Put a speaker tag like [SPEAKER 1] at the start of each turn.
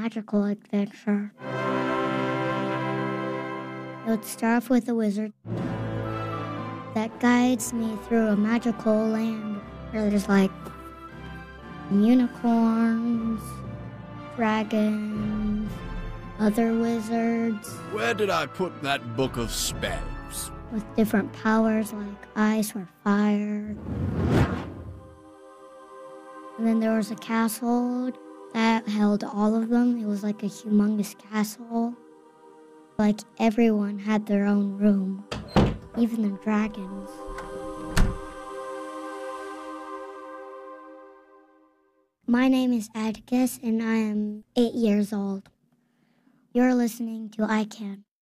[SPEAKER 1] magical adventure. It would start off with a wizard that guides me through a magical land where there's like unicorns, dragons, other wizards.
[SPEAKER 2] Where did I put that book of spells?
[SPEAKER 1] With different powers like ice or fire. And then there was a castle that held all of them. It was like a humongous castle. Like everyone had their own room, even the dragons. My name is Atticus, and I am 8 years old. You're listening to I Can.